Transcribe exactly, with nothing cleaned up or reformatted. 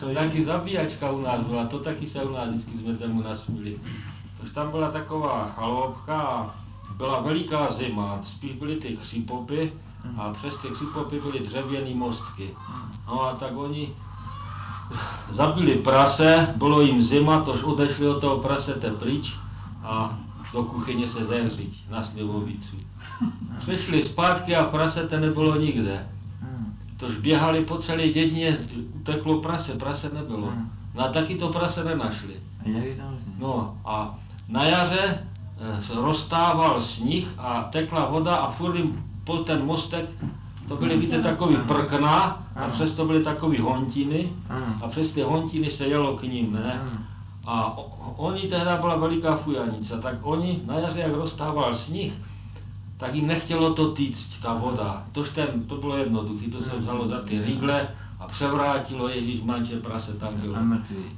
To taky zabíjačka u nás byla, to taky se u nás vždycky jsme tomu nasmili. Tož tam byla taková chaloupka a byla veliká zima, spíš byly ty křipopy a přes ty křipopy byly dřevěné mostky. No a tak oni zabili prase, bylo jim zima, tož odešli od toho prasete pryč a do kuchyně se zehřiť na slivovici. Přišli zpátky a prasete nebylo nikde. Tož běhali po celé dědině, uteklo prase, prase nebylo. No a taky to prase nenašli. No a na jaře se roztával sníh a tekla voda a furt jim po ten mostek, to byly, víte, takový prkna a přes to byly takový hontiny a přes ty hontiny se jelo k ním, ne? A oni tehdy byla veliká fujanica, tak oni na jaře, jak roztával sníh, tak jim nechtělo to týct, ta voda. Tož ten, to bylo jednoduché, to se vzalo za ty rigle a převrátilo, ježíšmanče, prase tam bylo.